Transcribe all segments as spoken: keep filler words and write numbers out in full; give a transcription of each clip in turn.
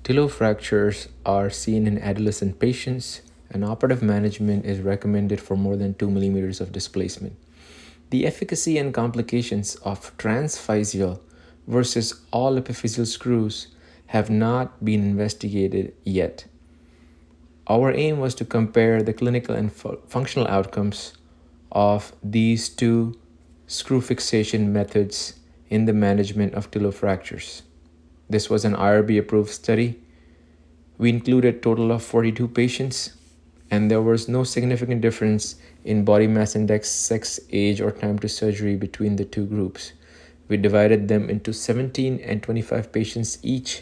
Tilo fractures are seen in adolescent patients, and operative management is recommended for more than two millimeters of displacement. The efficacy and complications of transphysial versus all epiphyseal screws have not been investigated yet. Our aim was to compare the clinical and fu- functional outcomes of these two screw fixation methods in the management of tilo fractures. This was an I R B approved study. We included a total of forty-two patients, and there was no significant difference in body mass index, sex, age, or time to surgery between the two groups. We divided them into seventeen and twenty-five patients each.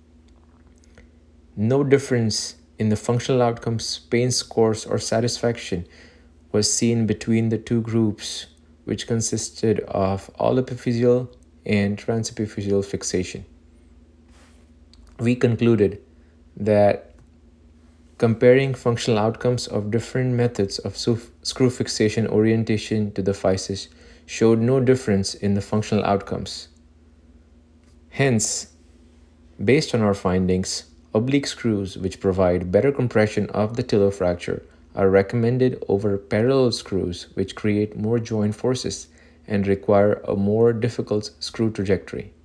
No difference in the functional outcomes, pain scores, or satisfaction was seen between the two groups, which consisted of all epiphyseal and transepiphyseal fixation. We concluded that comparing functional outcomes of different methods of screw fixation orientation to the physis showed no difference in the functional outcomes. Hence, based on our findings, oblique screws, which provide better compression of the tilo fracture, are recommended over parallel screws, which create more joint forces and require a more difficult screw trajectory.